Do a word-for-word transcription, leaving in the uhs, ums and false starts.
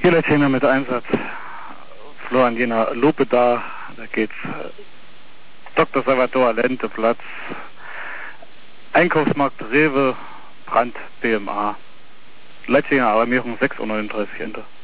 Hier Letztinger mit Einsatz. Florian Jener Lupe da. Da geht's Doktor Salvatore Allende Platz. Einkaufsmarkt Rewe, Brand, B M A. Letztinger Alarmierung sechs Uhr neununddreißig Enter.